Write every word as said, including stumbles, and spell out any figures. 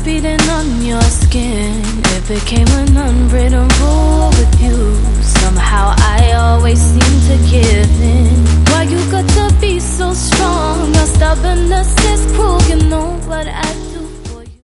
beating on your skin. It became an unwritten rule with you. Somehow I always seem